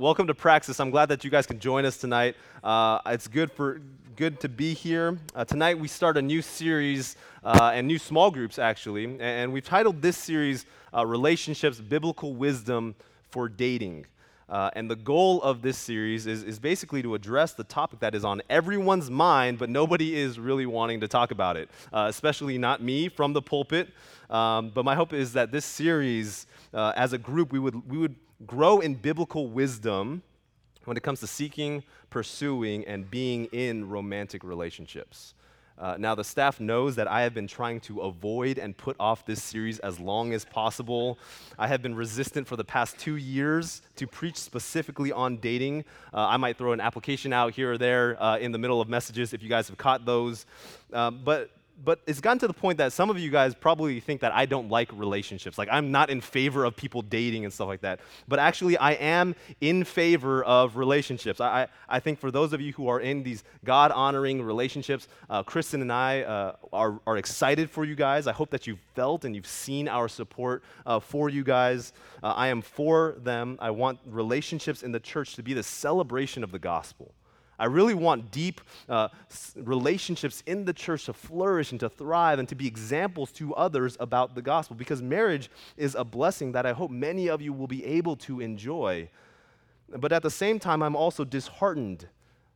Welcome to Praxis. I'm glad that you guys can join us tonight. It's good to be here. Tonight we start a new series and new small groups actually, and we've titled this series "Relationships: Biblical Wisdom for Dating." And the goal of this series is basically to address the topic that is on everyone's mind, but nobody is really wanting to talk about it, especially not me from the pulpit. But my hope is that this series, as a group, we would grow in biblical wisdom when it comes to seeking, pursuing, and being in romantic relationships. Now, the staff knows that I have been trying to avoid and put off this series as long as possible. I have been resistant for the past 2 years to preach specifically on dating. I might throw an application out here or there in the middle of messages if you guys have caught those. But it's gotten to the point that some of you guys probably think that I don't like relationships. Like, I'm not in favor of people dating and stuff like that. But actually, I am in favor of relationships. I think for those of you who are in these God-honoring relationships, Kristen and I are excited for you guys. I hope that you've felt and you've seen our support for you guys. I am for them. I want relationships in the church to be the celebration of the gospel. I really want deep relationships in the church to flourish and to thrive and to be examples to others about the gospel, because marriage is a blessing that I hope many of you will be able to enjoy. But at the same time, I'm also disheartened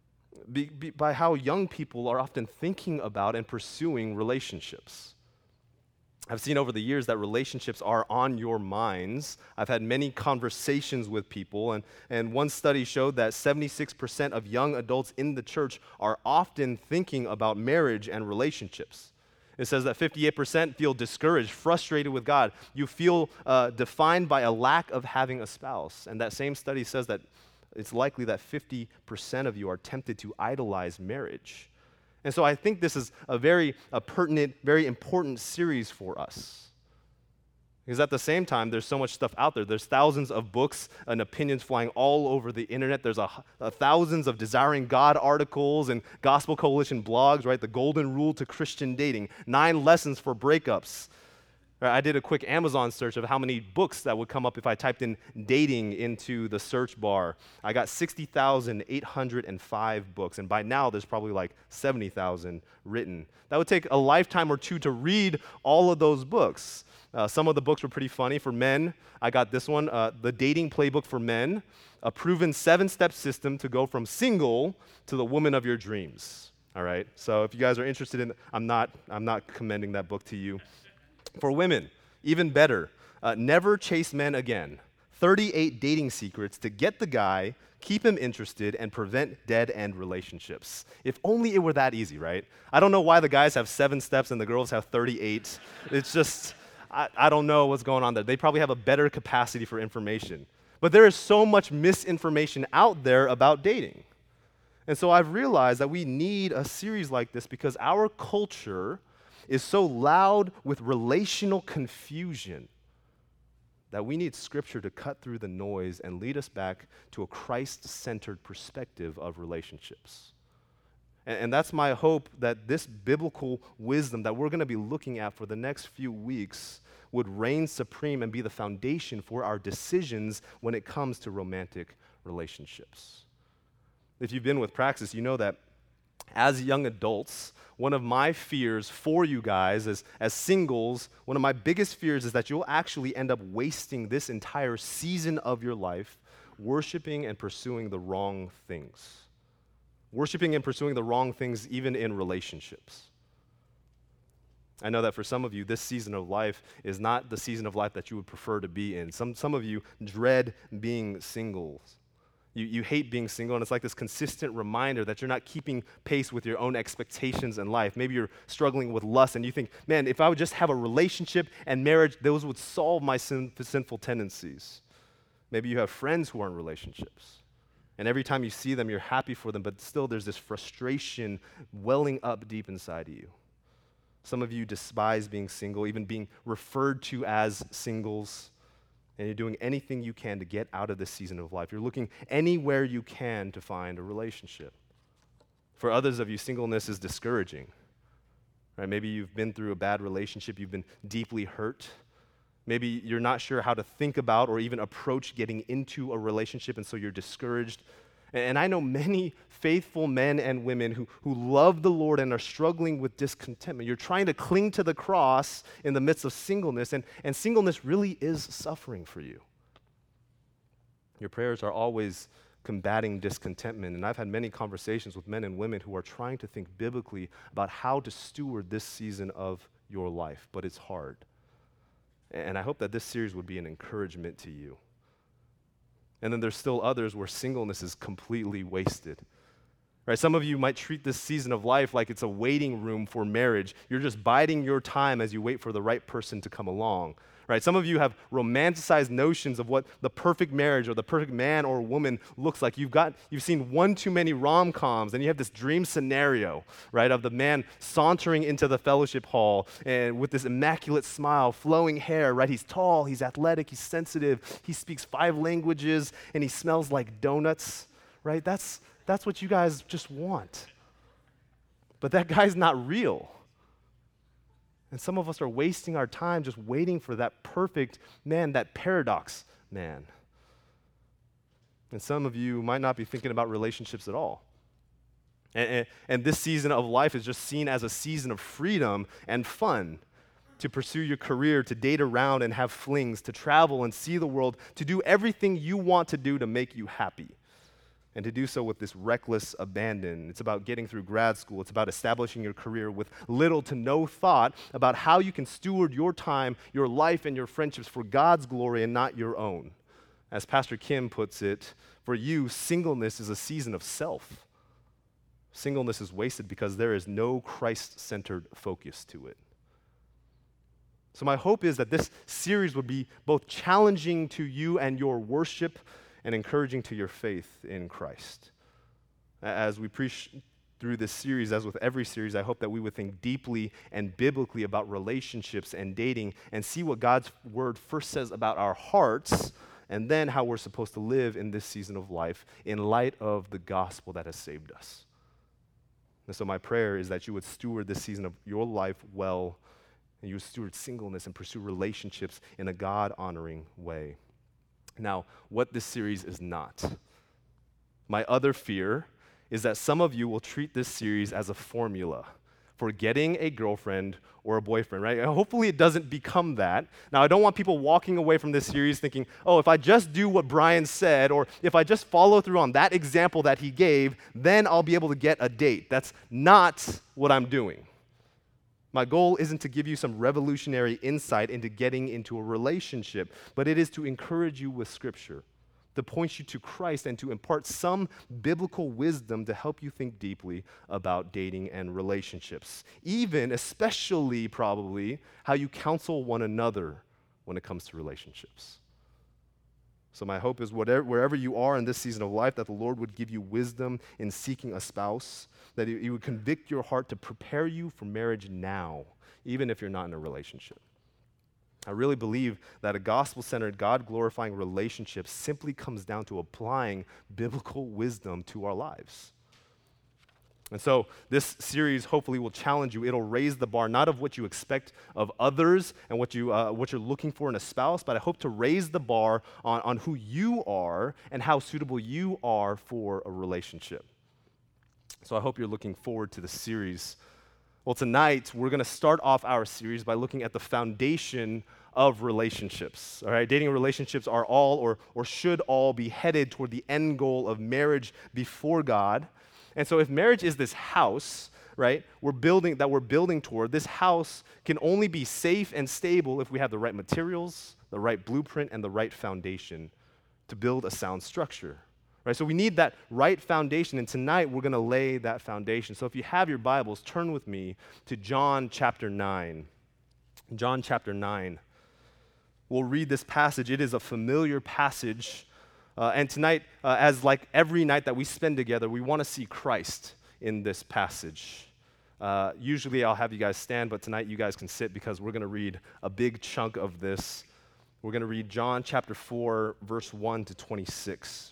by how young people are often thinking about and pursuing relationships. I've seen over the years that relationships are on your minds. I've had many conversations with people, and one study showed that 76% of young adults in the church are often thinking about marriage and relationships. It says that 58% feel discouraged, frustrated with God. You feel defined by a lack of having a spouse. And that same study says that it's likely that 50% of you are tempted to idolize marriage. And so I think this is a very pertinent, very important series for us. Because at the same time, there's so much stuff out there. There's thousands of books and opinions flying all over the internet. There's thousands of Desiring God articles and Gospel Coalition blogs, right? The Golden Rule to Christian Dating, 9 lessons for breakups. Right, I did a quick Amazon search of how many books that would come up if I typed in dating into the search bar. I got 60,805 books, and by now there's probably like 70,000 written. That would take a lifetime or two to read all of those books. Some of the books were pretty funny. For men, I got this one, The Dating Playbook for Men, a proven 7-step system to go from single to the woman of your dreams. All right, so if you guys are interested in, I'm not commending that book to you. For women, even better, Never Chase Men Again, 38 dating secrets to get the guy, keep him interested, and prevent dead-end relationships. If only it were that easy, right? I don't know why the guys have 7 steps and the girls have 38. It's just, I don't know what's going on there. They probably have a better capacity for information. But there is so much misinformation out there about dating. And so I've realized that we need a series like this because our culture is so loud with relational confusion that we need Scripture to cut through the noise and lead us back to a Christ-centered perspective of relationships. And that's my hope, that this biblical wisdom that we're going to be looking at for the next few weeks would reign supreme and be the foundation for our decisions when it comes to romantic relationships. If you've been with Praxis, you know that as young adults, one of my fears for you guys as singles, one of my biggest fears is that you'll actually end up wasting this entire season of your life worshiping and pursuing the wrong things. Worshiping and pursuing the wrong things even in relationships. I know that for some of you, this season of life is not the season of life that you would prefer to be in. Some of you dread being singles. You hate being single, and it's like this consistent reminder that you're not keeping pace with your own expectations in life. Maybe you're struggling with lust, and you think, man, if I would just have a relationship and marriage, those would solve my sinful tendencies. Maybe you have friends who are in relationships, and every time you see them, you're happy for them, but still there's this frustration welling up deep inside of you. Some of you despise being single, even being referred to as singles. And you're doing anything you can to get out of this season of life. You're looking anywhere you can to find a relationship. For others of you, singleness is discouraging. Right? Maybe you've been through a bad relationship, you've been deeply hurt. Maybe you're not sure how to think about or even approach getting into a relationship, and so you're discouraged. And I know many faithful men and women who love the Lord and are struggling with discontentment. You're trying to cling to the cross in the midst of singleness, and singleness really is suffering for you. Your prayers are always combating discontentment, and I've had many conversations with men and women who are trying to think biblically about how to steward this season of your life, but it's hard. And I hope that this series would be an encouragement to you. And then there's still others where singleness is completely wasted. Right? Some of you might treat this season of life like it's a waiting room for marriage. You're just biding your time as you wait for the right person to come along. Right? Some of you have romanticized notions of what the perfect marriage or the perfect man or woman looks like. You've seen one too many rom-coms, and you have this dream scenario, right, of the man sauntering into the fellowship hall and with this immaculate smile, flowing hair, right? He's tall, he's athletic, he's sensitive, he speaks 5 languages, and he smells like donuts, right? That's what you guys just want. But that guy's not real. And some of us are wasting our time just waiting for that perfect man, that paradox man. And some of you might not be thinking about relationships at all. And this season of life is just seen as a season of freedom and fun, to pursue your career, to date around and have flings, to travel and see the world, to do everything you want to do to make you happy. And to do so with this reckless abandon. It's about getting through grad school. It's about establishing your career with little to no thought about how you can steward your time, your life, and your friendships for God's glory and not your own. As Pastor Kim puts it, for you, singleness is a season of self. Singleness is wasted because there is no Christ-centered focus to it. So my hope is that this series would be both challenging to you and your worship and encouraging to your faith in Christ. As we preach through this series, as with every series, I hope that we would think deeply and biblically about relationships and dating and see what God's word first says about our hearts and then how we're supposed to live in this season of life in light of the gospel that has saved us. And so my prayer is that you would steward this season of your life well, and you would steward singleness and pursue relationships in a God-honoring way. Now, what this series is not. My other fear is that some of you will treat this series as a formula for getting a girlfriend or a boyfriend, right? And hopefully it doesn't become that. Now, I don't want people walking away from this series thinking, oh, if I just do what Brian said, or if I just follow through on that example that he gave, then I'll be able to get a date. That's not what I'm doing. My goal isn't to give you some revolutionary insight into getting into a relationship, but it is to encourage you with Scripture, to point you to Christ, and to impart some biblical wisdom to help you think deeply about dating and relationships, even, especially probably, how you counsel one another when it comes to relationships. So my hope is wherever you are in this season of life, that the Lord would give you wisdom in seeking a spouse, that He would convict your heart to prepare you for marriage now, even if you're not in a relationship. I really believe that a gospel-centered, God-glorifying relationship simply comes down to applying biblical wisdom to our lives. And so this series hopefully will challenge you. It'll raise the bar, not of what you expect of others and what you're looking for in a spouse, but I hope to raise the bar on who you are and how suitable you are for a relationship. So I hope you're looking forward to the series. Well, tonight we're going to start off our series by looking at the foundation of relationships. All right, dating relationships are all or should all be headed toward the end goal of marriage before God. And so if marriage is this house, right, we're building toward, this house can only be safe and stable if we have the right materials, the right blueprint, and the right foundation to build a sound structure. Right? So we need that right foundation, and tonight we're going to lay that foundation. So if you have your Bibles, turn with me to John chapter 9. John chapter 9. We'll read this passage. It is a familiar passage. And tonight, as like every night that we spend together, we want to see Christ in this passage. Usually I'll have you guys stand, but tonight you guys can sit because we're going to read a big chunk of this. We're going to read John chapter 4, verse 1 to 26.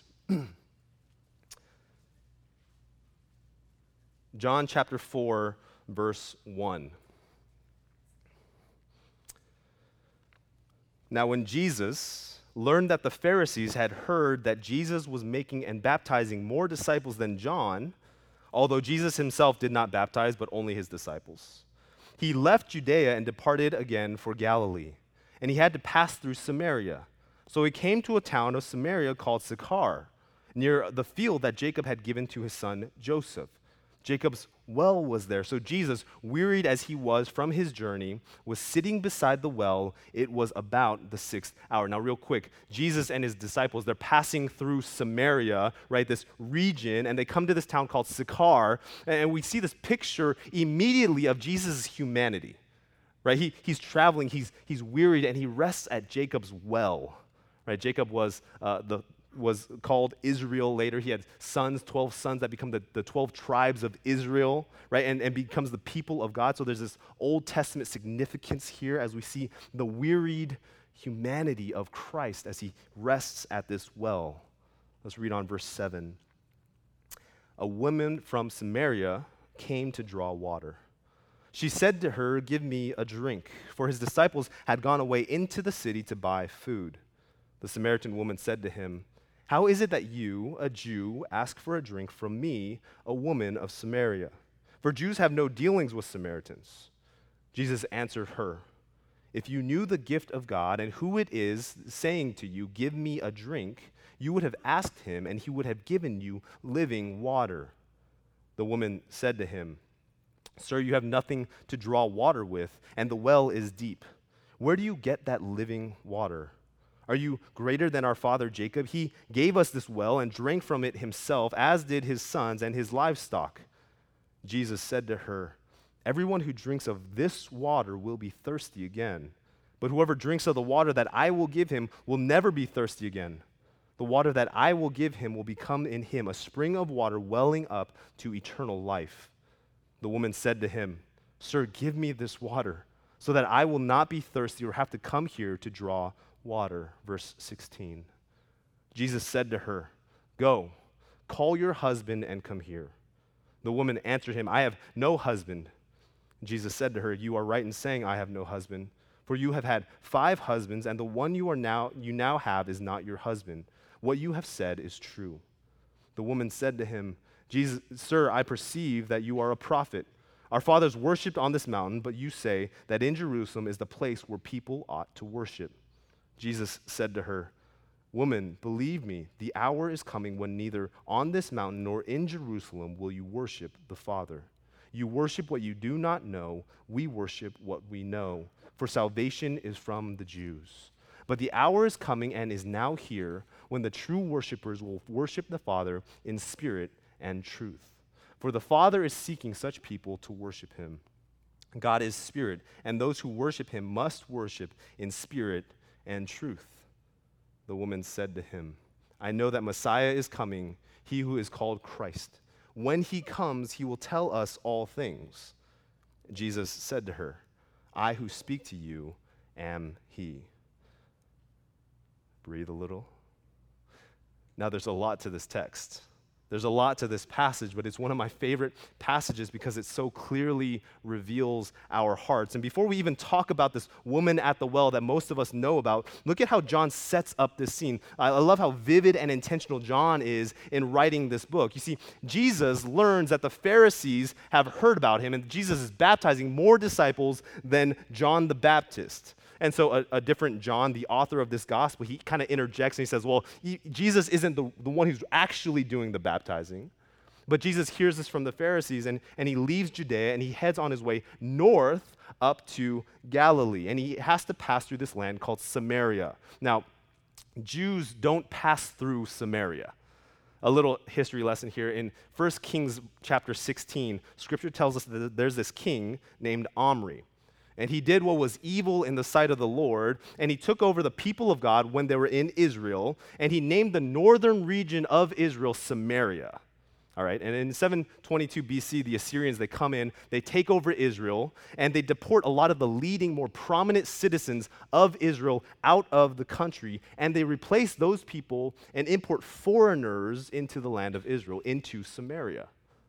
John chapter 4, verse 1. Now, when Jesus learned that the Pharisees had heard that Jesus was making and baptizing more disciples than John, although Jesus himself did not baptize, but only his disciples, he left Judea and departed again for Galilee. And he had to pass through Samaria. So he came to a town of Samaria called Sychar, near the field that Jacob had given to his son Joseph. Jacob's well was there. So Jesus, wearied as he was from his journey, was sitting beside the well. It was about the 6th hour. Now, real quick, Jesus and his disciples, they're passing through Samaria, right, this region, and they come to this town called Sychar, and we see this picture immediately of Jesus' humanity, right? He's traveling, he's wearied, and he rests at Jacob's well, right? Jacob was called Israel later. He had sons, 12 sons that become the 12 tribes of Israel, right? And becomes the people of God. So there's this Old Testament significance here as we see the wearied humanity of Christ as he rests at this well. Let's read on verse 7. A woman from Samaria came to draw water. She said to her, "Give me a drink," for his disciples had gone away into the city to buy food. The Samaritan woman said to him, "How is it that you, a Jew, ask for a drink from me, a woman of Samaria? For Jews have no dealings with Samaritans." Jesus answered her, "If you knew the gift of God and who it is saying to you, 'Give me a drink,' you would have asked him, and he would have given you living water." The woman said to him, "Sir, you have nothing to draw water with, and the well is deep. Where do you get that living water? Are you greater than our father Jacob? He gave us this well and drank from it himself, as did his sons and his livestock." Jesus said to her, "Everyone who drinks of this water will be thirsty again. But whoever drinks of the water that I will give him will never be thirsty again. The water that I will give him will become in him a spring of water welling up to eternal life." The woman said to him, "Sir, give me this water, so that I will not be thirsty or have to come here to draw water." Verse 16. Jesus said to her, "Go, call your husband and come here." The woman answered him, "I have no husband." Jesus said to her, "You are right in saying, 'I have no husband,' for you have had 5 husbands, and the one you now have is not your husband. What you have said is true." The woman said to him, "Jesus, Sir, I perceive that you are a prophet. Our fathers worshipped on this mountain, but you say that in Jerusalem is the place where people ought to worship." Jesus said to her, "Woman, believe me, the hour is coming when neither on this mountain nor in Jerusalem will you worship the Father. You worship what you do not know. We worship what we know, for salvation is from the Jews. But the hour is coming and is now here when the true worshipers will worship the Father in spirit and truth. For the Father is seeking such people to worship him. God is spirit, and those who worship him must worship in spirit and truth." The woman said to him, "I know that Messiah is coming, he who is called Christ. When he comes, he will tell us all things." Jesus said to her, "I who speak to you am he." Breathe a little. Now, there's a lot to this text. There's a lot to this passage, but it's one of my favorite passages because it so clearly reveals our hearts. And before we even talk about this woman at the well that most of us know about, look at how John sets up this scene. I love how vivid and intentional John is in writing this book. You see, Jesus learns that the Pharisees have heard about him, and Jesus is baptizing more disciples than John the Baptist. And so a different John, the author of this gospel, he kind of interjects and he says, well, Jesus isn't the one who's actually doing the baptizing. But Jesus hears this from the Pharisees, and he leaves Judea, and he heads on his way north up to Galilee. And he has to pass through this land called Samaria. Now, Jews don't pass through Samaria. A little history lesson here. In 1 Kings chapter 16, Scripture tells us that there's this king named Omri. And he did what was evil in the sight of the Lord, and he took over the people of God when they were in Israel, and he named the northern region of Israel Samaria. All right, and in 722 BC, the Assyrians, they come in, they take over Israel, and they deport a lot of the leading, more prominent citizens of Israel out of the country, and they replace those people and import foreigners into the land of Israel, into Samaria.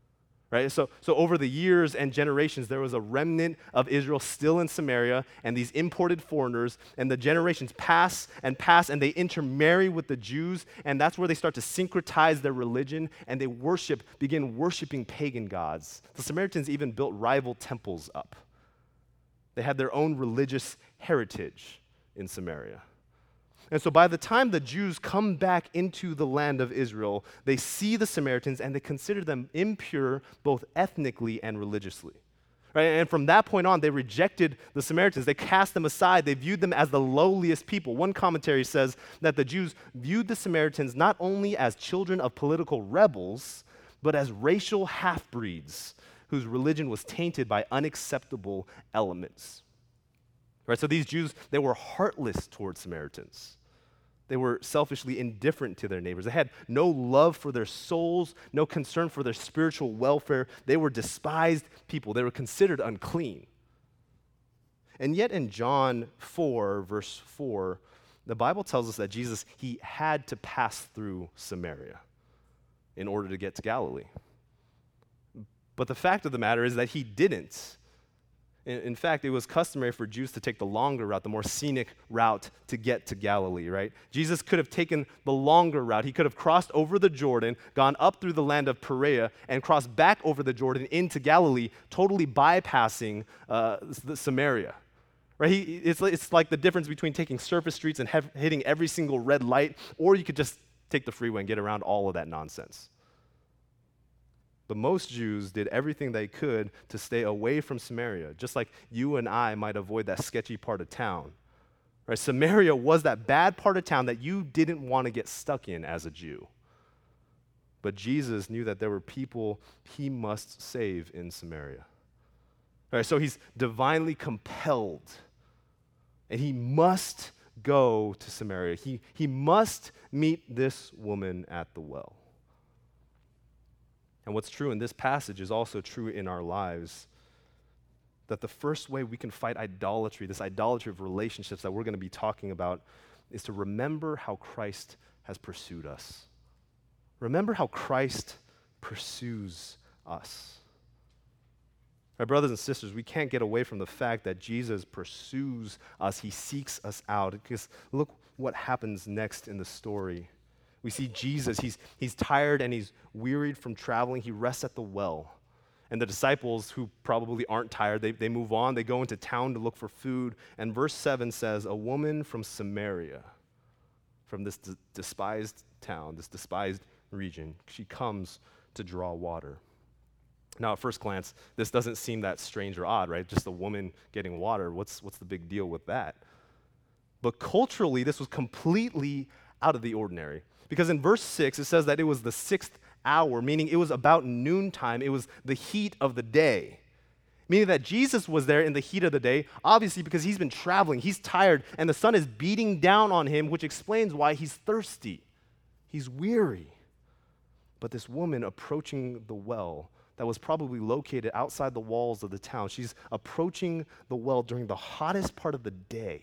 right? So over the years and generations, there was a remnant of Israel still in Samaria, and these imported foreigners, and the generations pass, and they intermarry with the Jews, and that's where they start to syncretize their religion, and they begin worshiping pagan gods. The Samaritans even built rival temples up. They had their own religious heritage in Samaria. And so by the time the Jews come back into the land of Israel, they see the Samaritans and they consider them impure both ethnically and religiously. Right? And from that point on, they rejected the Samaritans. They cast them aside. They viewed them as the lowliest people. One commentary says that the Jews viewed the Samaritans not only as children of political rebels, but as racial half-breeds whose religion was tainted by unacceptable elements. Right? So these Jews, they were heartless towards Samaritans. They were selfishly indifferent to their neighbors. They had no love for their souls, no concern for their spiritual welfare. They were despised people. They were considered unclean. And yet in John 4, verse 4, the Bible tells us that Jesus, he had to pass through Samaria in order to get to Galilee. But the fact of the matter is that he didn't. In fact, it was customary for Jews to take the longer route, the more scenic route to get to Galilee, right? Jesus could have taken the longer route. He could have crossed over the Jordan, gone up through the land of Perea, and crossed back over the Jordan into Galilee, totally bypassing the Samaria. Right? It's like the difference between taking surface streets and hitting every single red light, or you could just take the freeway and get around all of that nonsense. But most Jews did everything they could to stay away from Samaria, just like you and I might avoid that sketchy part of town. Right? Samaria was that bad part of town that you didn't want to get stuck in as a Jew. But Jesus knew that there were people he must save in Samaria. All right, so he's divinely compelled, and he must go to Samaria. He must meet this woman at the well. And what's true in this passage is also true in our lives, that the first way we can fight idolatry, this idolatry of relationships that we're going to be talking about, is to remember how Christ has pursued us. Remember how Christ pursues us. My brothers and sisters, we can't get away from the fact that Jesus pursues us. He seeks us out. Because look what happens next in the story. We see Jesus, he's tired and he's wearied from traveling. He rests at the well. And the disciples, who probably aren't tired, they move on. They go into town to look for food. And verse 7 says, a woman from Samaria, from this despised town, this despised region, she comes to draw water. Now, at first glance, this doesn't seem that strange or odd, right? Just a woman getting water. What's the big deal with that? But culturally, this was completely out of the ordinary. Because in verse 6, it says that it was the 6th hour, meaning it was about noontime. It was the heat of the day. Meaning that Jesus was there in the heat of the day, obviously because he's been traveling, he's tired, and the sun is beating down on him, which explains why he's thirsty. He's weary. But this woman approaching the well that was probably located outside the walls of the town, she's approaching the well during the hottest part of the day.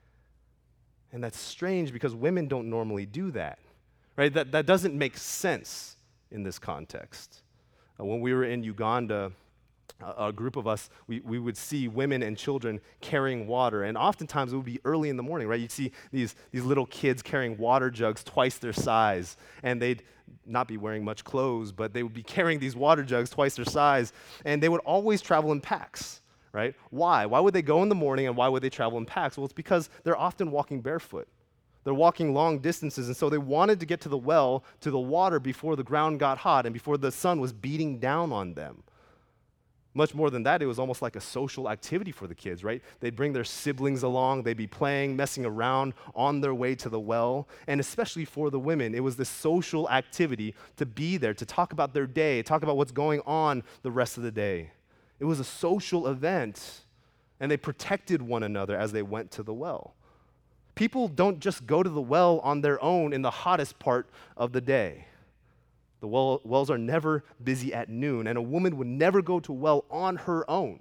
And that's strange because women don't normally do that. Right? That doesn't make sense in this context. When we were in Uganda, a group of us, we would see women and children carrying water, and oftentimes it would be early in the morning, right? You'd see these little kids carrying water jugs twice their size, and they'd not be wearing much clothes, but they would be carrying these water jugs twice their size, and they would always travel in packs, right? Why? Why would they go in the morning, and why would they travel in packs? Well, it's because they're often walking barefoot. They're walking long distances, and so they wanted to get to the well, to the water, before the ground got hot and before the sun was beating down on them. Much more than that, it was almost like a social activity for the kids, right? They'd bring their siblings along, they'd be playing, messing around on their way to the well, and especially for the women, it was this social activity to be there, to talk about their day, talk about what's going on the rest of the day. It was a social event, and they protected one another as they went to the well. People don't just go to the well on their own in the hottest part of the day. The wells are never busy at noon, and a woman would never go to a well on her own.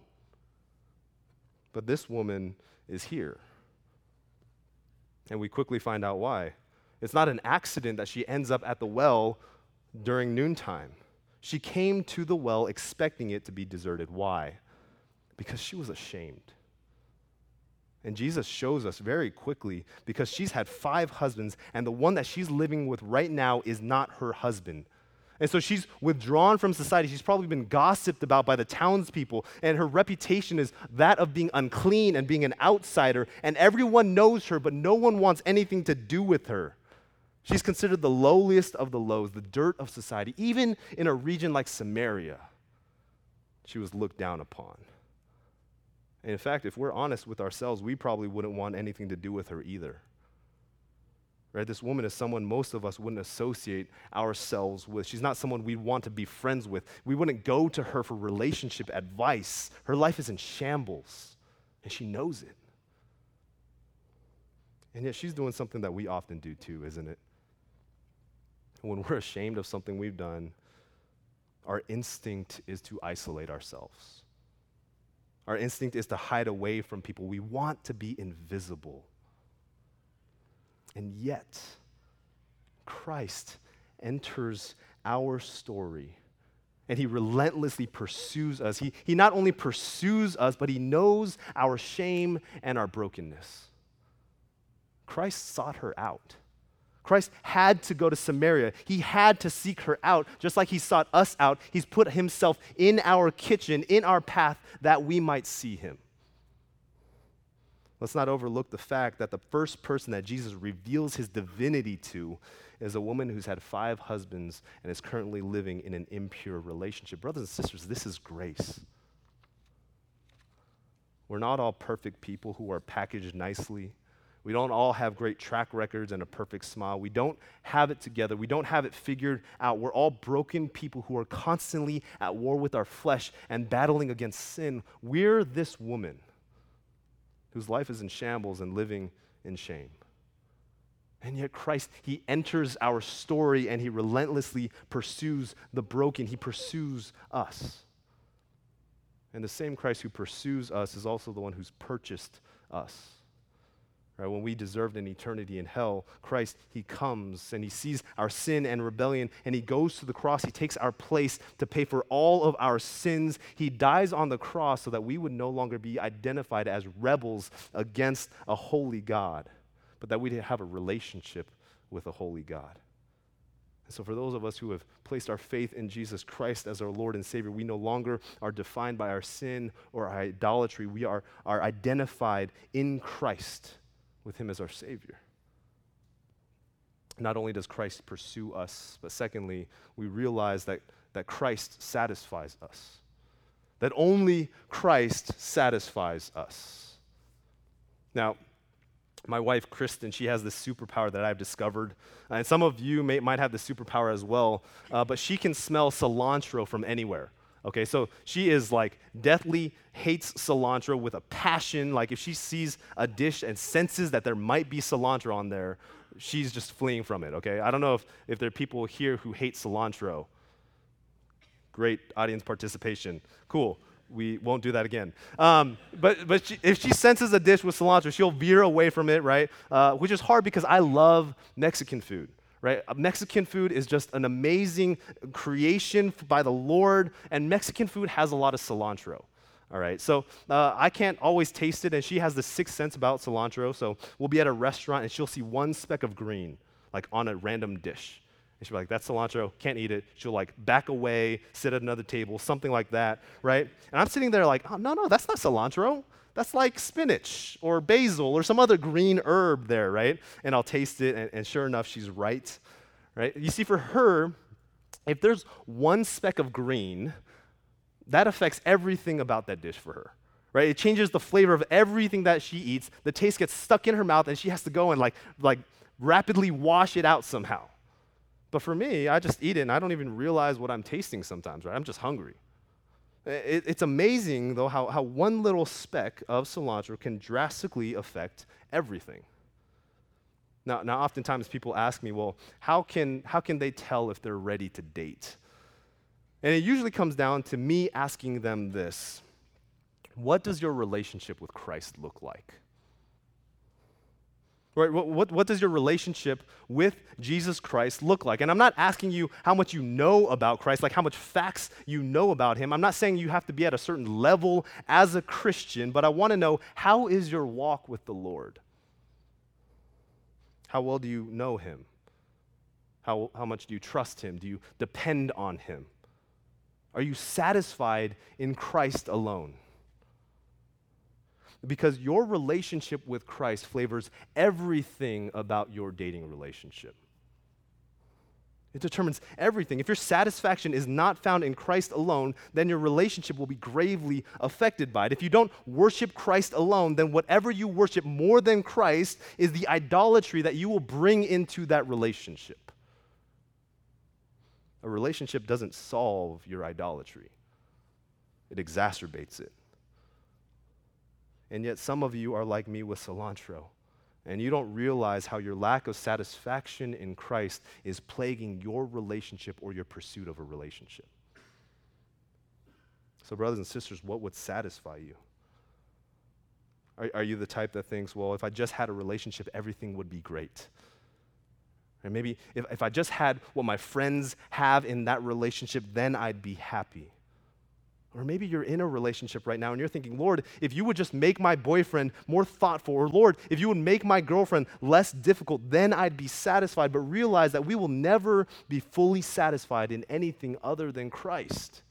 But this woman is here. And we quickly find out why. It's not an accident that she ends up at the well during noontime. She came to the well expecting it to be deserted. Why? Because she was ashamed. And Jesus shows us very quickly because she's had 5 husbands, and the one that she's living with right now is not her husband. And so she's withdrawn from society. She's probably been gossiped about by the townspeople, and her reputation is that of being unclean and being an outsider, and everyone knows her, but no one wants anything to do with her. She's considered the lowliest of the lows, the dirt of society. Even in a region like Samaria, she was looked down upon. And in fact, if we're honest with ourselves, we probably wouldn't want anything to do with her either. Right? This woman is someone most of us wouldn't associate ourselves with. She's not someone we'd want to be friends with. We wouldn't go to her for relationship advice. Her life is in shambles, and she knows it. And yet she's doing something that we often do too, isn't it? When we're ashamed of something we've done, our instinct is to isolate ourselves. Our instinct is to hide away from people. We want to be invisible. And yet, Christ enters our story, and he relentlessly pursues us. He not only pursues us, but he knows our shame and our brokenness. Christ sought her out. Christ had to go to Samaria. He had to seek her out, just like he sought us out. He's put himself in our kitchen, in our path, that we might see him. Let's not overlook the fact that the first person that Jesus reveals his divinity to is a woman who's had 5 husbands and is currently living in an impure relationship. Brothers and sisters, this is grace. We're not all perfect people who are packaged nicely. We don't all have great track records and a perfect smile. We don't have it together. We don't have it figured out. We're all broken people who are constantly at war with our flesh and battling against sin. We're this woman whose life is in shambles and living in shame. And yet Christ, he enters our story and he relentlessly pursues the broken. He pursues us. And the same Christ who pursues us is also the one who's purchased us. Right, when we deserved an eternity in hell, Christ, he comes and he sees our sin and rebellion, and he goes to the cross. He takes our place to pay for all of our sins. He dies on the cross so that we would no longer be identified as rebels against a holy God, but that we'd have a relationship with a holy God. And so for those of us who have placed our faith in Jesus Christ as our Lord and Savior, we no longer are defined by our sin or our idolatry. We are identified in Christ, with him as our Savior. Not only does Christ pursue us, but secondly, we realize that Christ satisfies us. That only Christ satisfies us. Now, my wife, Kristen, she has this superpower that I've discovered. And some of you might have this superpower as well, but she can smell cilantro from anywhere. Okay, so she is like deathly hates cilantro with a passion. Like if she sees a dish and senses that there might be cilantro on there, she's just fleeing from it, okay? I don't know if there are people here who hate cilantro. Great audience participation. Cool. We won't do that again. But if she senses a dish with cilantro, she'll veer away from it, right? Which is hard because I love Mexican food. Right? Mexican food is just an amazing creation by the Lord, and Mexican food has a lot of cilantro. All right, so I can't always taste it, and she has the 6th sense about cilantro, so we'll be at a restaurant, and she'll see one speck of green, like on a random dish. And she'll be like, that's cilantro, can't eat it. She'll like back away, sit at another table, something like that, right? And I'm sitting there like, oh, no, that's not cilantro. That's like spinach or basil or some other green herb there, right? And I'll taste it, and sure enough, she's right? You see, for her, if there's one speck of green, that affects everything about that dish for her, right? It changes the flavor of everything that she eats. The taste gets stuck in her mouth, and she has to go and like rapidly wash it out somehow. But for me, I just eat it, and I don't even realize what I'm tasting sometimes, right? I'm just hungry. It's amazing, though, how one little speck of cilantro can drastically affect everything. Now, oftentimes people ask me, well, how can they tell if they're ready to date? And it usually comes down to me asking them this: what does your relationship with Christ look like? Right? What does your relationship with Jesus Christ look like? And I'm not asking you how much you know about Christ, like how much facts you know about him. I'm not saying you have to be at a certain level as a Christian, but I want to know, how is your walk with the Lord? How well do you know him? How much do you trust him? Do you depend on him? Are you satisfied in Christ alone? Because your relationship with Christ flavors everything about your dating relationship. It determines everything. If your satisfaction is not found in Christ alone, then your relationship will be gravely affected by it. If you don't worship Christ alone, then whatever you worship more than Christ is the idolatry that you will bring into that relationship. A relationship doesn't solve your idolatry. It exacerbates it. And yet some of you are like me with cilantro, and you don't realize how your lack of satisfaction in Christ is plaguing your relationship or your pursuit of a relationship. So brothers and sisters, what would satisfy you? Are you the type that thinks, well, if I just had a relationship, everything would be great? Or maybe if I just had what my friends have in that relationship, then I'd be happy. Or maybe you're in a relationship right now and you're thinking, Lord, if you would just make my boyfriend more thoughtful, or Lord, if you would make my girlfriend less difficult, then I'd be satisfied. But realize that we will never be fully satisfied in anything other than Christ.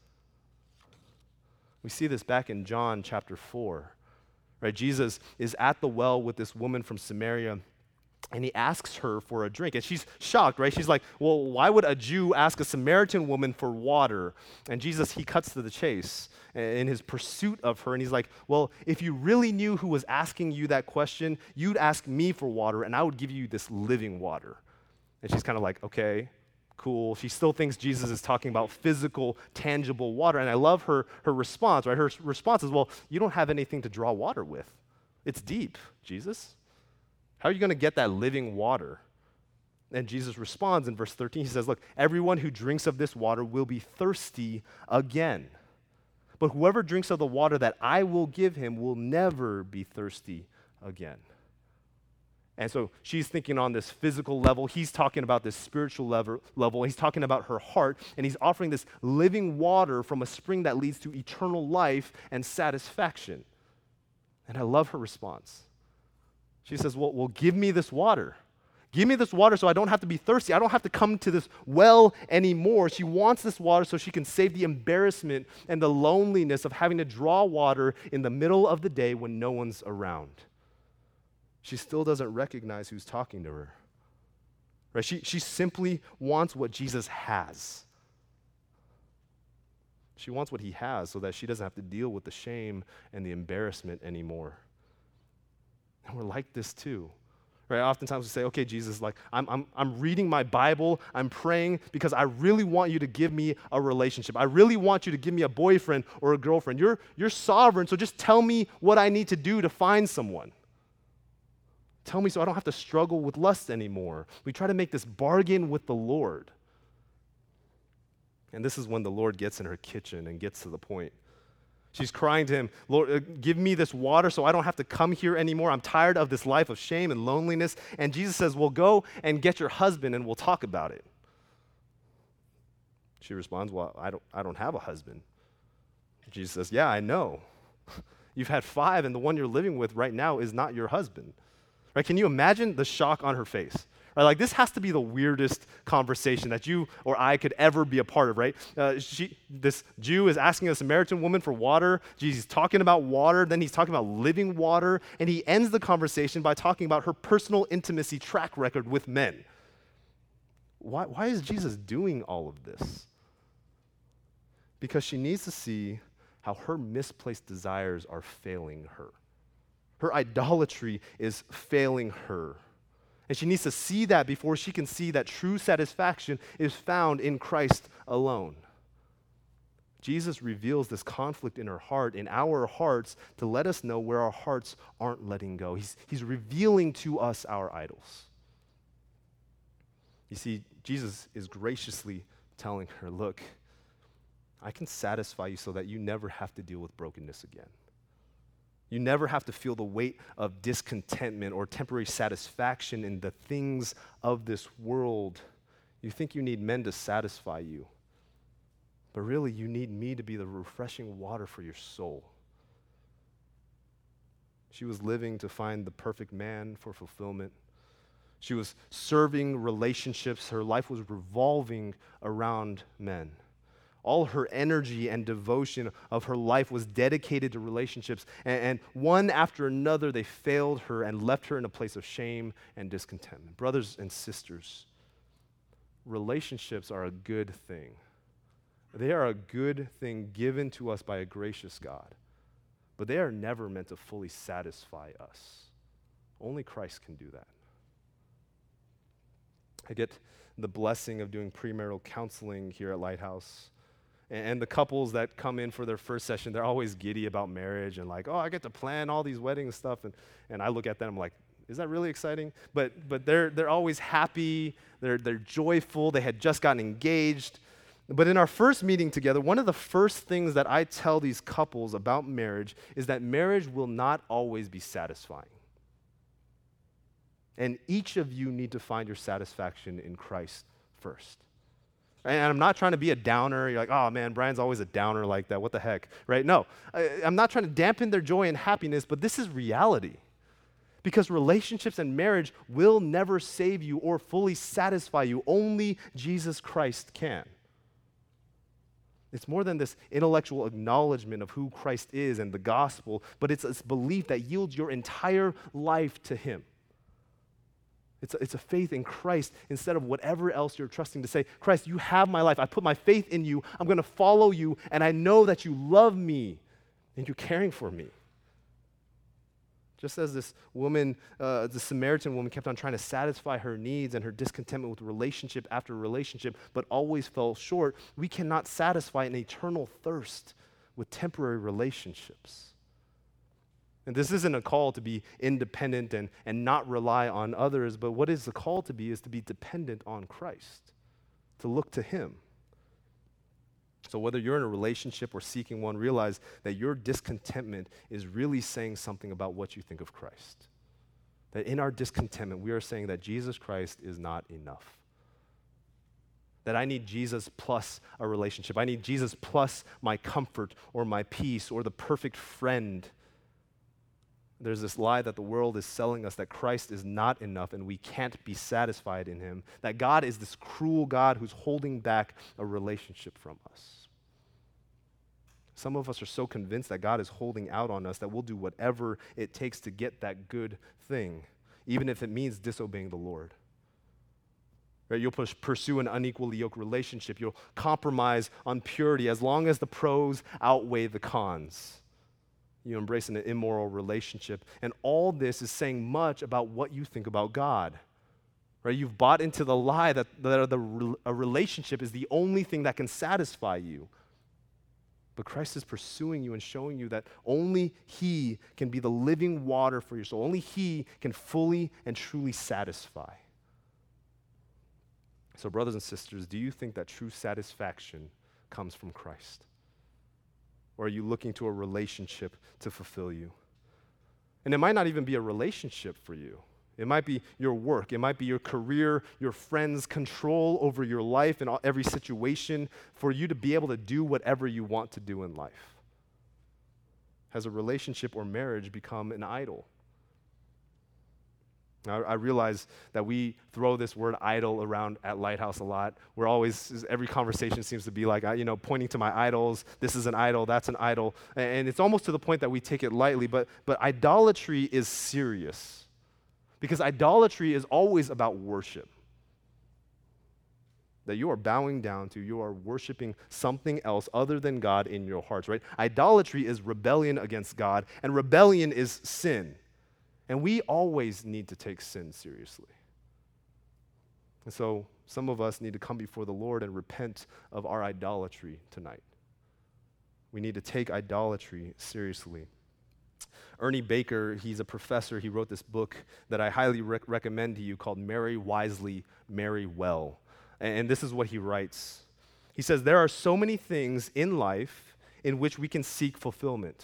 We see this back in John chapter 4, right? Jesus is at the well with this woman from Samaria, and he asks her for a drink. And she's shocked, right? She's like, well, why would a Jew ask a Samaritan woman for water? And Jesus, he cuts to the chase in his pursuit of her. And he's like, well, if you really knew who was asking you that question, you'd ask me for water, and I would give you this living water. And she's kind of like, okay, cool. She still thinks Jesus is talking about physical, tangible water. And I love her response, right? Her response is, well, you don't have anything to draw water with. It's deep, Jesus. How are you going to get that living water? And Jesus responds in verse 13. He says, look, everyone who drinks of this water will be thirsty again. But whoever drinks of the water that I will give him will never be thirsty again. And so she's thinking on this physical level. He's talking about this spiritual level. He's talking about her heart. And he's offering this living water from a spring that leads to eternal life and satisfaction. And I love her response. She says, well, give me this water. Give me this water so I don't have to be thirsty. I don't have to come to this well anymore. She wants this water so she can save the embarrassment and the loneliness of having to draw water in the middle of the day when no one's around. She still doesn't recognize who's talking to her. Right? She simply wants what Jesus has. She wants what he has so that she doesn't have to deal with the shame and the embarrassment anymore. And we're like this too, right? Oftentimes we say, okay, Jesus, like I'm reading my Bible, I'm praying because I really want you to give me a relationship. I really want you to give me a boyfriend or a girlfriend. You're sovereign, so just tell me what I need to do to find someone. Tell me so I don't have to struggle with lust anymore. We try to make this bargain with the Lord. And this is when the Lord gets in her kitchen and gets to the point. She's crying to him, Lord, give me this water so I don't have to come here anymore. I'm tired of this life of shame and loneliness. And Jesus says, well, go and get your husband and we'll talk about it. She responds, well, I don't have a husband. Jesus says, yeah, I know. You've had 5 and the one you're living with right now is not your husband. Right? Can you imagine the shock on her face? Right, like this has to be the weirdest conversation that you or I could ever be a part of, right? This Jew is asking a Samaritan woman for water. Jesus is talking about water, then he's talking about living water, and he ends the conversation by talking about her personal intimacy track record with men. Why is Jesus doing all of this? Because she needs to see how her misplaced desires are failing her. Her idolatry is failing her. And she needs to see that before she can see that true satisfaction is found in Christ alone. Jesus reveals this conflict in her heart, in our hearts, to let us know where our hearts aren't letting go. He's revealing to us our idols. You see, Jesus is graciously telling her, look, I can satisfy you so that you never have to deal with brokenness again. You never have to feel the weight of discontentment or temporary satisfaction in the things of this world. You think you need men to satisfy you, but really you need me to be the refreshing water for your soul. She was living to find the perfect man for fulfillment. She was serving relationships. Her life was revolving around men. All her energy and devotion of her life was dedicated to relationships. And one after another, they failed her and left her in a place of shame and discontentment. Brothers and sisters, relationships are a good thing. They are a good thing given to us by a gracious God. But they are never meant to fully satisfy us. Only Christ can do that. I get the blessing of doing premarital counseling here at Lighthouse. And the couples that come in for their first session, they're always giddy about marriage and like, oh, I get to plan all these wedding stuff. And I look at them, I'm like, is that really exciting? But they're always happy, they're joyful, they had just gotten engaged. But in our first meeting together, one of the first things that I tell these couples about marriage is that marriage will not always be satisfying. And each of you need to find your satisfaction in Christ first. And I'm not trying to be a downer. You're like, oh man, Brian's always a downer like that. What the heck, right? No, I'm not trying to dampen their joy and happiness, but this is reality. Because relationships and marriage will never save you or fully satisfy you. Only Jesus Christ can. It's more than this intellectual acknowledgement of who Christ is and the gospel, but it's a belief that yields your entire life to Him. It's a faith in Christ instead of whatever else you're trusting to say, Christ, you have my life. I put my faith in you. I'm going to follow you, and I know that you love me and you're caring for me. Just as this woman, the Samaritan woman, kept on trying to satisfy her needs and her discontentment with relationship after relationship, but always fell short, we cannot satisfy an eternal thirst with temporary relationships. And this isn't a call to be independent and not rely on others, but what is the call to be is to be dependent on Christ, to look to Him. So whether you're in a relationship or seeking one, realize that your discontentment is really saying something about what you think of Christ. That in our discontentment, we are saying that Jesus Christ is not enough. That I need Jesus plus a relationship. I need Jesus plus my comfort or my peace or the perfect friend. There's this lie that the world is selling us that Christ is not enough and we can't be satisfied in Him. That God is this cruel God who's holding back a relationship from us. Some of us are so convinced that God is holding out on us that we'll do whatever it takes to get that good thing, even if it means disobeying the Lord. Right? You'll pursue an unequally yoked relationship. You'll compromise on purity as long as the pros outweigh the cons. You embrace an immoral relationship. And all this is saying much about what you think about God. Right? You've bought into the lie that a relationship is the only thing that can satisfy you. But Christ is pursuing you and showing you that only He can be the living water for your soul. Only He can fully and truly satisfy. So, brothers and sisters, do you think that true satisfaction comes from Christ? Or are you looking to a relationship to fulfill you? And it might not even be a relationship for you. It might be your work. It might be your career, your friends' control over your life and every situation for you to be able to do whatever you want to do in life. Has a relationship or marriage become an idol? Now, I realize that we throw this word idol around at Lighthouse a lot. We're always, every conversation seems to be like, pointing to my idols. This is an idol, that's an idol. And it's almost to the point that we take it lightly, but idolatry is serious. Because idolatry is always about worship. That you are bowing down to, you are worshiping something else other than God in your hearts, right? Idolatry is rebellion against God, and rebellion is sin. And we always need to take sin seriously. And so some of us need to come before the Lord and repent of our idolatry tonight. We need to take idolatry seriously. Ernie Baker, he's a professor. He wrote this book that I highly recommend to you called Marry Wisely, Marry Well. And this is what he writes. He says, there are so many things in life in which we can seek fulfillment.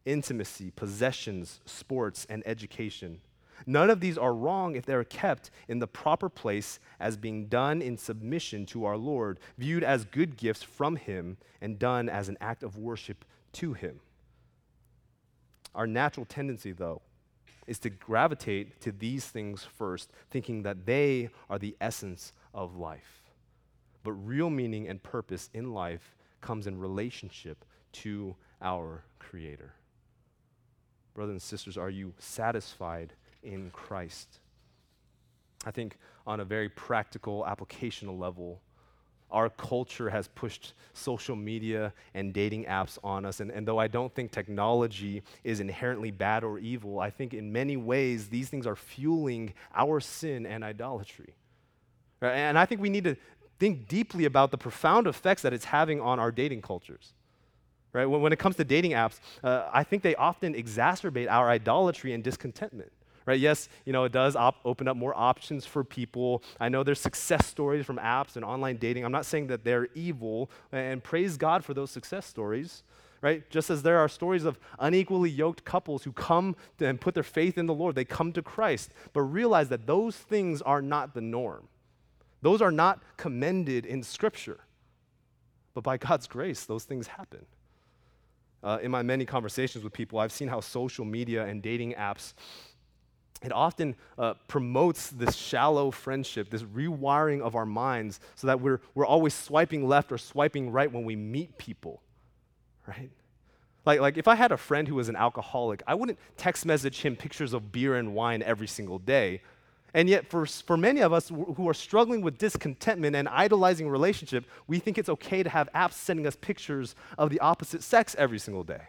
intimacy, possessions, sports, and education. None of these are wrong if they are kept in the proper place as being done in submission to our Lord, viewed as good gifts from Him and done as an act of worship to Him. Our natural tendency, though, is to gravitate to these things first, thinking that they are the essence of life. But real meaning and purpose in life comes in relationship to our Creator. Brothers and sisters, are you satisfied in Christ? I think on a very practical, applicational level, our culture has pushed social media and dating apps on us. And though I don't think technology is inherently bad or evil, I think in many ways these things are fueling our sin and idolatry. Right? And I think we need to think deeply about the profound effects that it's having on our dating cultures. Right? When it comes to dating apps, I think they often exacerbate our idolatry and discontentment. Right? Yes, it does open up more options for people. I know there's success stories from apps and online dating. I'm not saying that they're evil, and praise God for those success stories. Right? Just as there are stories of unequally yoked couples who come and put their faith in the Lord, they come to Christ, but realize that those things are not the norm. Those are not commended in Scripture. But by God's grace, those things happen. In my many conversations with people, I've seen how social media and dating apps, it often promotes this shallow friendship, this rewiring of our minds so that we're always swiping left or swiping right when we meet people, right? Like if I had a friend who was an alcoholic, I wouldn't text message him pictures of beer and wine every single day. And yet for many of us who are struggling with discontentment and idolizing relationship, we think it's okay to have apps sending us pictures of the opposite sex every single day.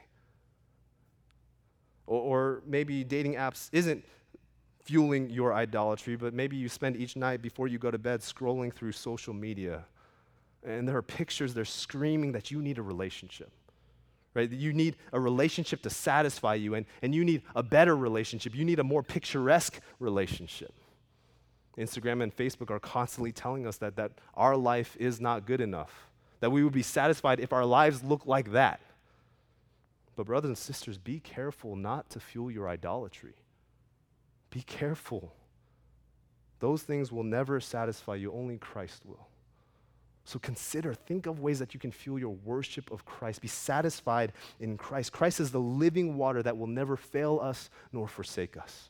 Or maybe dating apps isn't fueling your idolatry, but maybe you spend each night before you go to bed scrolling through social media, and there are pictures, they're screaming that you need a relationship. Right? You need a relationship to satisfy you, and you need a better relationship. You need a more picturesque relationship. Instagram and Facebook are constantly telling us that our life is not good enough, that we would be satisfied if our lives look like that. But brothers and sisters, be careful not to fuel your idolatry. Be careful. Those things will never satisfy you, only Christ will. So think of ways that you can fuel your worship of Christ. Be satisfied in Christ. Christ is the living water that will never fail us nor forsake us.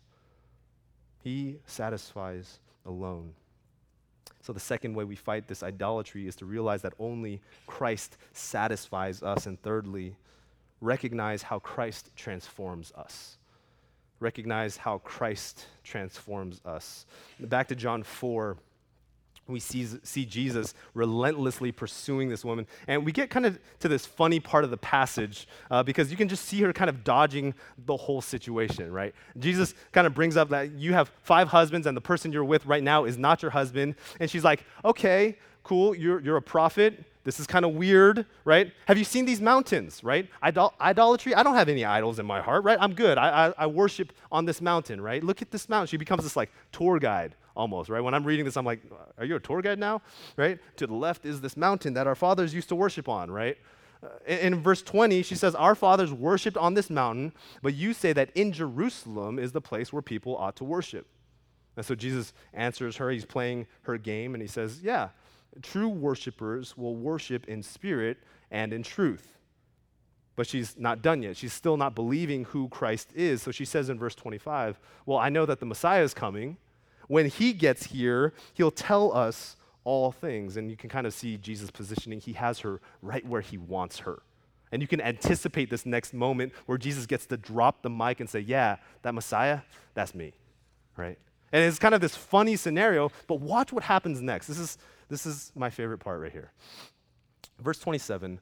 He satisfies alone. So the second way we fight this idolatry is to realize that only Christ satisfies us. And thirdly, recognize how Christ transforms us. Recognize how Christ transforms us. Back to John 4, we see Jesus relentlessly pursuing this woman. And we get kind of to this funny part of the passage because you can just see her kind of dodging the whole situation, right? Jesus kind of brings up that you have 5 husbands and the person you're with right now is not your husband. And she's like, okay, cool, you're a prophet. This is kind of weird, right? Have you seen these mountains, right? Idolatry, I don't have any idols in my heart, right? I'm good. I worship on this mountain, right? Look at this mountain. She becomes this like tour guide almost, right? When I'm reading this, I'm like, are you a tour guide now, right? To the left is this mountain that our fathers used to worship on, right? In verse 20, she says, our fathers worshiped on this mountain, but you say that in Jerusalem is the place where people ought to worship. And so Jesus answers her. He's playing her game, and he says, yeah, true worshipers will worship in spirit and in truth. But she's not done yet. She's still not believing who Christ is. So she says in verse 25, well, I know that the Messiah is coming. When he gets here, he'll tell us all things. And you can kind of see Jesus positioning. He has her right where he wants her. And you can anticipate this next moment where Jesus gets to drop the mic and say, yeah, that Messiah, that's me, right? And it's kind of this funny scenario, but watch what happens next. This is my favorite part right here. Verse 27,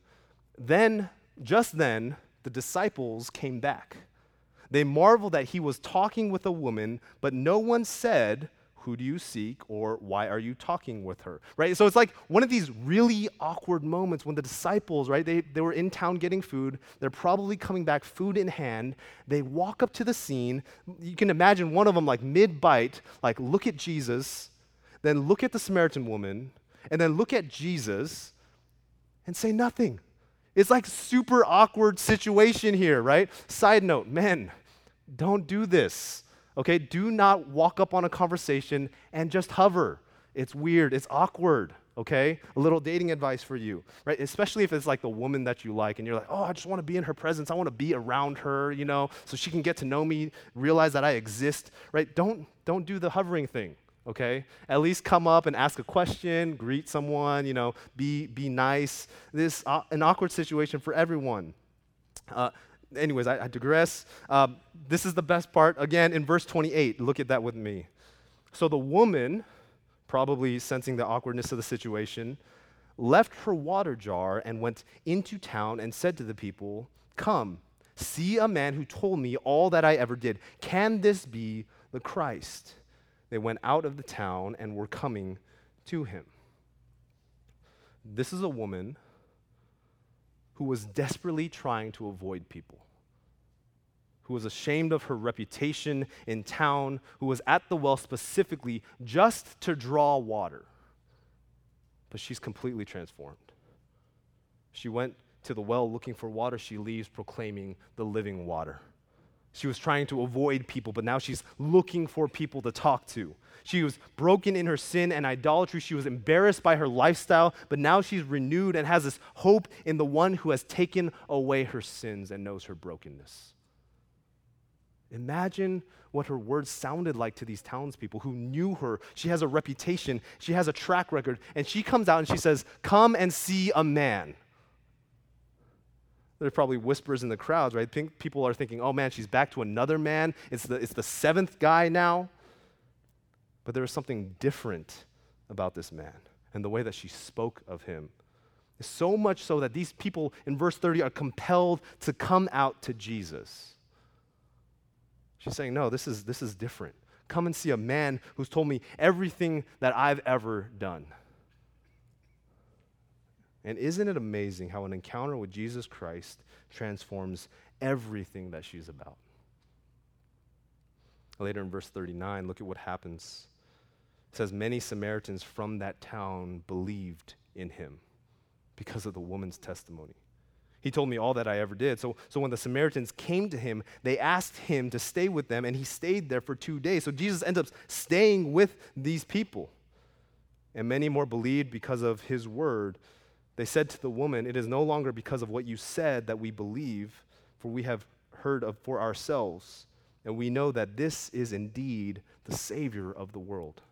just then, the disciples came back. They marveled that he was talking with a woman, but no one said, who do you seek, or why are you talking with her, right? So it's like one of these really awkward moments when the disciples, right, they were in town getting food. They're probably coming back food in hand. They walk up to the scene. You can imagine one of them like mid-bite, like look at Jesus, then look at the Samaritan woman, and then look at Jesus and say nothing. It's like super awkward situation here, right? Side note, men, don't do this, okay? Do not walk up on a conversation and just hover. It's weird, it's awkward, okay? A little dating advice for you, right? Especially if it's like the woman that you like and you're like, oh, I just want to be in her presence. I want to be around her, so she can get to know me, realize that I exist, right? Don't do the hovering thing, okay? At least come up and ask a question, greet someone, be nice. This an awkward situation for everyone. Anyways, I digress. This is the best part. Again, in verse 28, look at that with me. So the woman, probably sensing the awkwardness of the situation, left her water jar and went into town and said to the people, "Come, see a man who told me all that I ever did. Can this be the Christ?" They went out of the town and were coming to him. This is a woman who was desperately trying to avoid people, who was ashamed of her reputation in town, who was at the well specifically just to draw water. But she's completely transformed. She went to the well looking for water. She leaves proclaiming the living water. She was trying to avoid people, but now she's looking for people to talk to. She was broken in her sin and idolatry. She was embarrassed by her lifestyle, but now she's renewed and has this hope in the one who has taken away her sins and knows her brokenness. Imagine what her words sounded like to these townspeople who knew her. She has a reputation. She has a track record. And she comes out and she says, "Come and see a man." There are probably whispers in the crowds, right? People are thinking, oh man, she's back to another man. It's the seventh guy now. But there was something different about this man and the way that she spoke of him. So much so that these people in verse 30 are compelled to come out to Jesus. She's saying, no, this is different. Come and see a man who's told me everything that I've ever done. And isn't it amazing how an encounter with Jesus Christ transforms everything that she's about? Later in verse 39, look at what happens. It says, many Samaritans from that town believed in him because of the woman's testimony. He told me all that I ever did. So when the Samaritans came to him, they asked him to stay with them, and he stayed there for 2 days. So Jesus ends up staying with these people. And many more believed because of his word. They said to the woman, "It is no longer because of what you said that we believe, for we have heard of for ourselves, and we know that this is indeed the Savior of the world."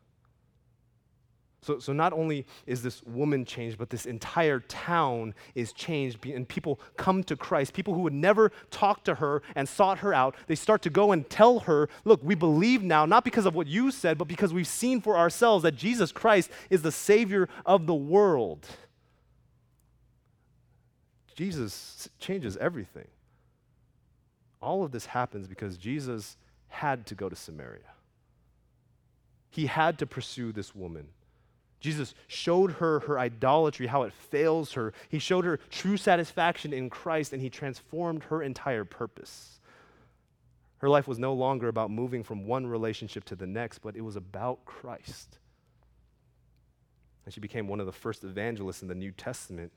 So not only is this woman changed, but this entire town is changed, and people come to Christ. People who would never talk to her and sought her out, they start to go and tell her, look, we believe now, not because of what you said, but because we've seen for ourselves that Jesus Christ is the Savior of the world. Jesus changes everything. All of this happens because Jesus had to go to Samaria. He had to pursue this woman. Jesus showed her her idolatry, how it fails her. He showed her true satisfaction in Christ, and he transformed her entire purpose. Her life was no longer about moving from one relationship to the next, but it was about Christ. And she became one of the first evangelists in the New Testament.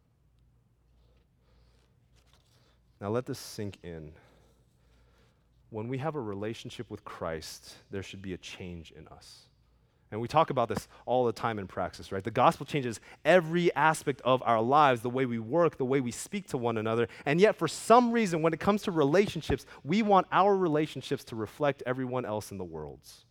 Now let this sink in. When we have a relationship with Christ, there should be a change in us. And we talk about this all the time in praxis, right? The gospel changes every aspect of our lives, the way we work, the way we speak to one another. And yet, for some reason, when it comes to relationships, we want our relationships to reflect everyone else in the world's.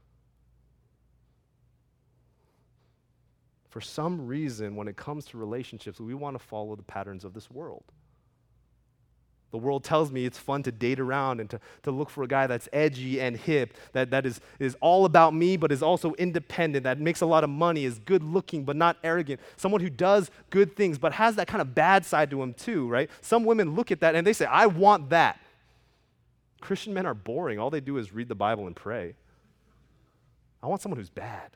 For some reason, when it comes to relationships, we want to follow the patterns of this world. The world tells me it's fun to date around and to look for a guy that's edgy and hip, that is all about me but is also independent, that makes a lot of money, is good looking but not arrogant, someone who does good things but has that kind of bad side to him too, right? Some women look at that and they say, I want that. Christian men are boring. All they do is read the Bible and pray. I want someone who's bad.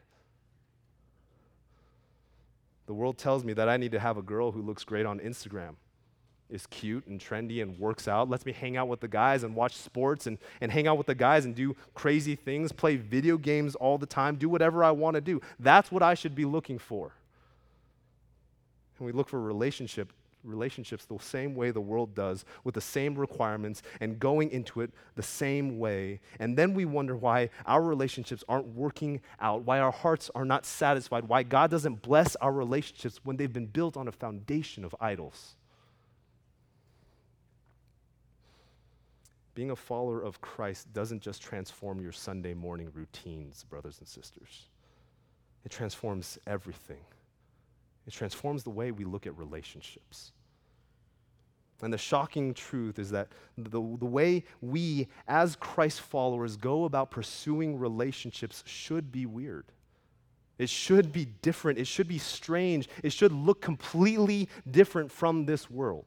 The world tells me that I need to have a girl who looks great on Instagram, is cute and trendy and works out, lets me hang out with the guys and watch sports and hang out with the guys and do crazy things, play video games all the time, do whatever I want to do. That's what I should be looking for. And we look for a relationship relationships the same way the world does, with the same requirements, and going into it the same way. And then we wonder why our relationships aren't working out, why our hearts are not satisfied, why God doesn't bless our relationships when they've been built on a foundation of idols. Being a follower of Christ doesn't just transform your Sunday morning routines, brothers and sisters. It transforms everything. It transforms the way we look at relationships. And the shocking truth is that the way we, as Christ followers, go about pursuing relationships should be weird. It should be different. It should be strange. It should look completely different from this world.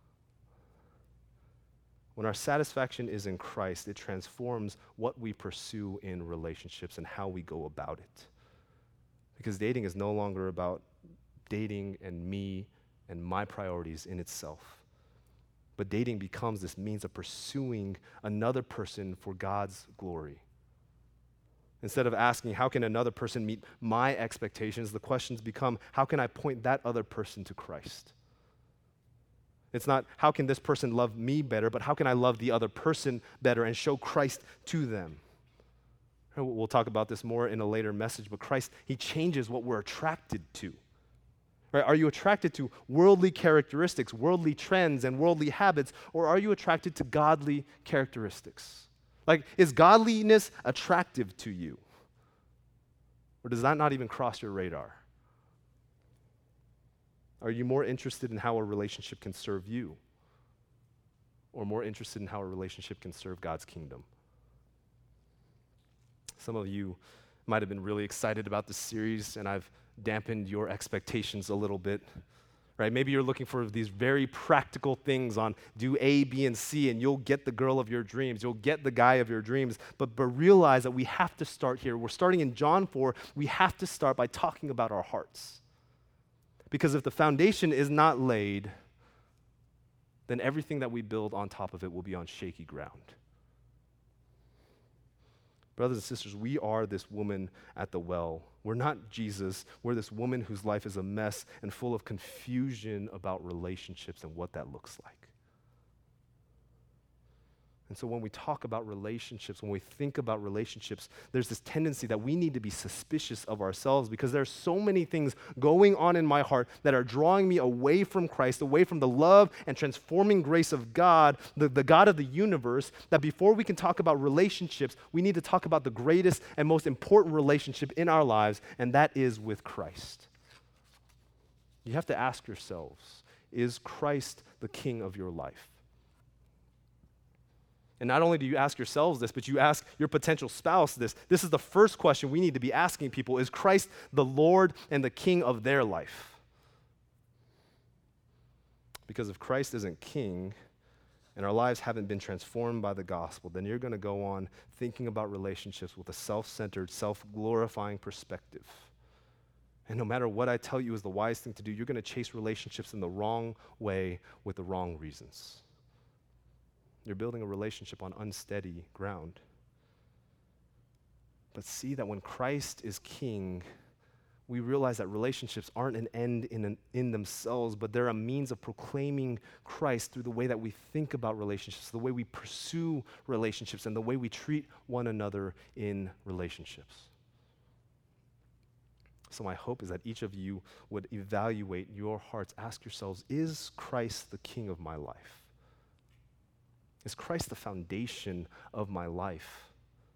When our satisfaction is in Christ, it transforms what we pursue in relationships and how we go about it. Because dating is no longer about dating and me and my priorities in itself. But dating becomes this means of pursuing another person for God's glory. Instead of asking, how can another person meet my expectations, the questions become, how can I point that other person to Christ? It's not, how can this person love me better, but how can I love the other person better and show Christ to them? We'll talk about this more in a later message, but Christ, he changes what we're attracted to. Right? Are you attracted to worldly characteristics, worldly trends, and worldly habits, or are you attracted to godly characteristics? Like, is godliness attractive to you? Or does that not even cross your radar? Are you more interested in how a relationship can serve you? Or more interested in how a relationship can serve God's kingdom? Some of you might have been really excited about this series, and I've dampened your expectations a little bit. Right? Maybe you're looking for these very practical things on do A, B, and C, and you'll get the girl of your dreams. You'll get the guy of your dreams. But realize that we have to start here. We're starting in John 4. We have to start by talking about our hearts. Because if the foundation is not laid, then everything that we build on top of it will be on shaky ground. Brothers and sisters, we are this woman at the well. We're not Jesus. We're this woman whose life is a mess and full of confusion about relationships and what that looks like. And so when we talk about relationships, when we think about relationships, there's this tendency that we need to be suspicious of ourselves because there are so many things going on in my heart that are drawing me away from Christ, away from the love and transforming grace of God, the God of the universe, that before we can talk about relationships, we need to talk about the greatest and most important relationship in our lives, and that is with Christ. You have to ask yourselves, is Christ the King of your life? And not only do you ask yourselves this, but you ask your potential spouse this. This is the first question we need to be asking people. Is Christ the Lord and the King of their life? Because if Christ isn't King and our lives haven't been transformed by the gospel, then you're going to go on thinking about relationships with a self-centered, self-glorifying perspective. And no matter what I tell you is the wise thing to do, you're going to chase relationships in the wrong way with the wrong reasons. You're building a relationship on unsteady ground. But see that when Christ is King, we realize that relationships aren't an end in themselves, but they're a means of proclaiming Christ through the way that we think about relationships, the way we pursue relationships, and the way we treat one another in relationships. So my hope is that each of you would evaluate your hearts, ask yourselves, is Christ the King of my life? Is Christ the foundation of my life?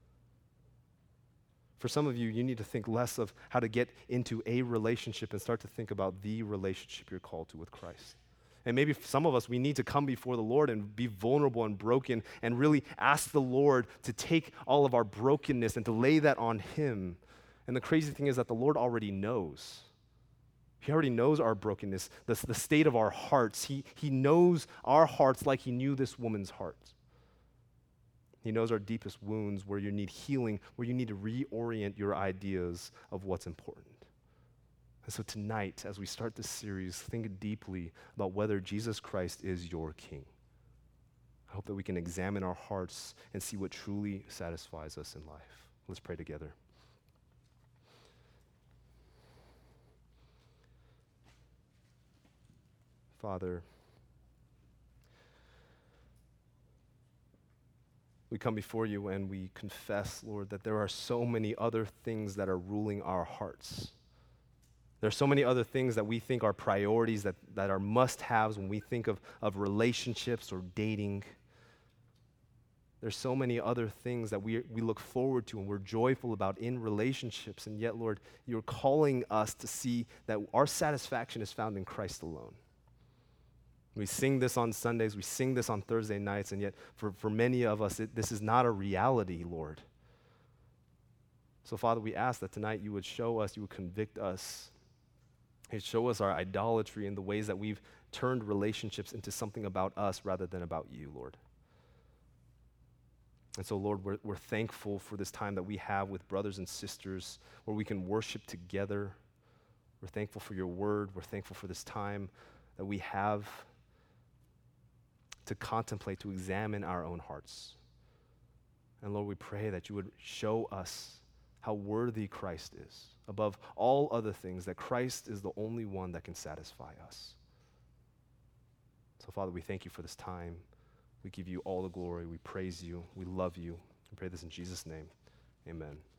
For some of you, you need to think less of how to get into a relationship and start to think about the relationship you're called to with Christ. And maybe for some of us, we need to come before the Lord and be vulnerable and broken and really ask the Lord to take all of our brokenness and to lay that on Him. And the crazy thing is that the Lord already knows. He already knows our brokenness, the state of our hearts. He knows our hearts like He knew this woman's heart. He knows our deepest wounds, where you need healing, where you need to reorient your ideas of what's important. And so tonight, as we start this series, think deeply about whether Jesus Christ is your King. I hope that we can examine our hearts and see what truly satisfies us in life. Let's pray together. Father, we come before you and we confess, Lord, that there are so many other things that are ruling our hearts. There are so many other things that we think are priorities, that are must-haves when we think of relationships or dating. There's so many other things that we look forward to and we're joyful about in relationships. And yet, Lord, you're calling us to see that our satisfaction is found in Christ alone. We sing this on Sundays, we sing this on Thursday nights, and yet for many of us, this is not a reality, Lord. So, Father, we ask that tonight you would show us, you would convict us, you'd show us our idolatry in the ways that we've turned relationships into something about us rather than about you, Lord. And so, Lord, we're thankful for this time that we have with brothers and sisters where we can worship together. We're thankful for your word. We're thankful for this time that we have to contemplate, to examine our own hearts. And Lord, we pray that you would show us how worthy Christ is. Above all other things, that Christ is the only one that can satisfy us. So, Father, we thank you for this time. We give you all the glory. We praise you. We love you. We pray this in Jesus' name. Amen.